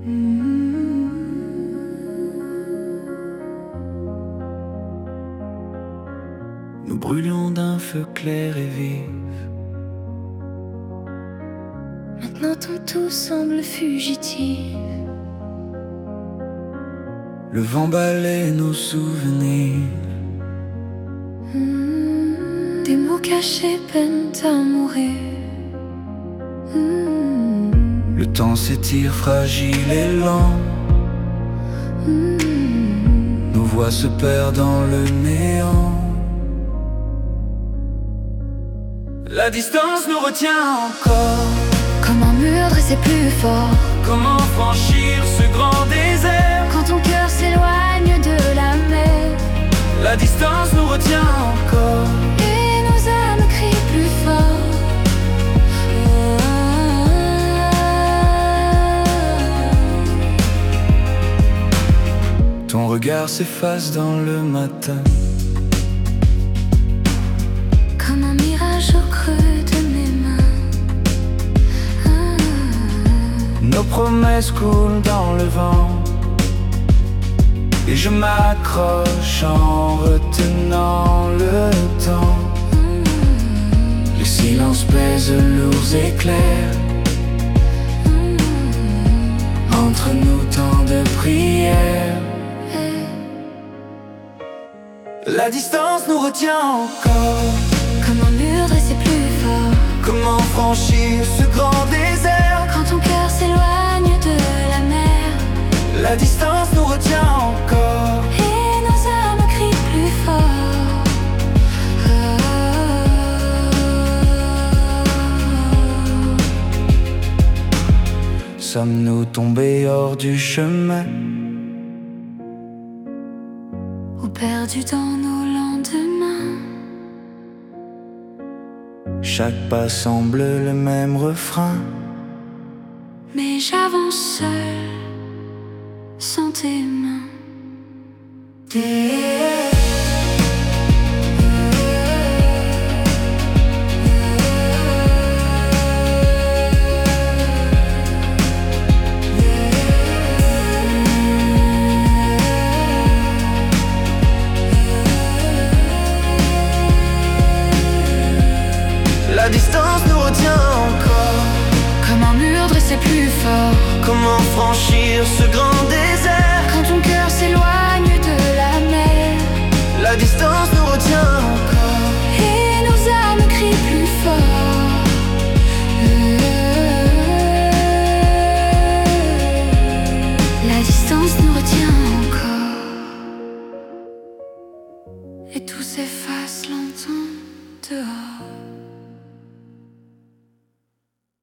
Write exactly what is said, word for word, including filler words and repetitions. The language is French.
Nous brûlions d'un feu clair et vif. Maintenant ton tout semble fugitif. Le vent balaie nos souvenirs. Mmh. Des mots cachés peinent à mourir. Mmh. Le temps s'étire fragile et lent. Mmh. Nos voix se perdent dans le néant. La distance nous retient encore. Comment mur dresser plus fort? Comment franchir ce grand désert quand ton cœur s'éloigne de la mer? La distance nous retient encore et nos âmes crient plus fort. Ton regard s'efface dans le matin, comme un mirage au creux de mes mains. Ah. Nos promesses coulent dans le vent, et je m'accroche en retenant le temps. Mmh. Les silences pèsent lourds éclairs. Mmh. Entre nous tant de prières. La distance nous retient encore. Comment mur dresser plus fort? Comment franchir ce grand désert quand ton cœur s'éloigne de la mer? La distance nous retient encore et nos âmes crient plus fort. Oh. Sommes-nous tombés hors du chemin, ou perdus dans nos lendemains? Chaque pas semble le même refrain, mais j'avance seul, sans tes mains. La distance nous retient encore. Comment mur dresser plus fort? Comment franchir ce grand désert quand ton cœur s'éloigne de la mer? La distance nous retient encore et nos âmes crient plus fort. La distance nous retient encore et tout s'efface lentement dehors.